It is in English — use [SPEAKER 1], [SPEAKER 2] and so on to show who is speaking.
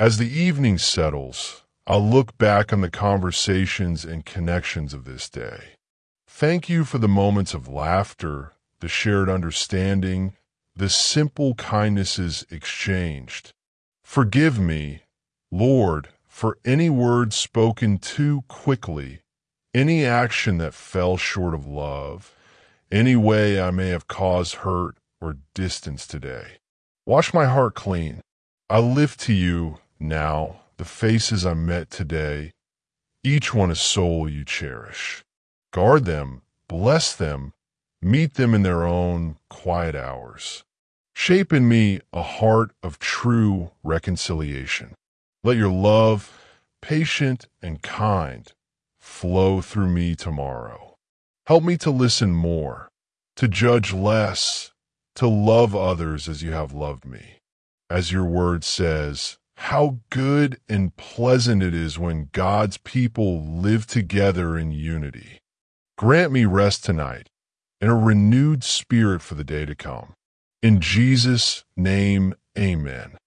[SPEAKER 1] As the evening settles, I'll look back on the conversations and connections of this day. Thank you for the moments of laughter, the shared understanding, the simple kindnesses exchanged. Forgive me, Lord, for any words spoken too quickly, any action that fell short of love, any way I may have caused hurt or distance today. Wash my heart clean. I lift to you now the faces I met today, each one a soul you cherish. Guard them, bless them, meet them in their own quiet hours. Shape in me a heart of true reconciliation. Let your love, patient and kind, flow through me tomorrow. Help me to listen more, to judge less, to love others as you have loved me. As your word says, how good and pleasant it is when God's people live together in unity. Grant me rest tonight and a renewed spirit for the day to come. In Jesus' name, amen.